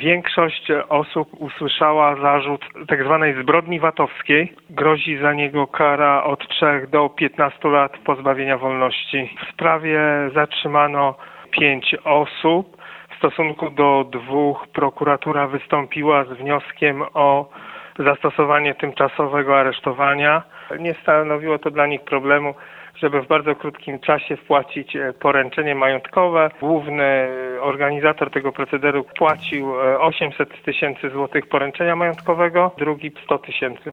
Większość osób usłyszała zarzut tzw. zbrodni VAT-owskiej. Grozi za niego kara od 3 do 15 lat pozbawienia wolności. W sprawie zatrzymano 5 osób. W stosunku do 2 prokuratura wystąpiła z wnioskiem o zastosowanie tymczasowego aresztowania. Nie stanowiło to dla nich problemu, żeby w bardzo krótkim czasie wpłacić poręczenie majątkowe. Główny organizator tego procederu płacił 800 000 złotych poręczenia majątkowego, drugi 100 000.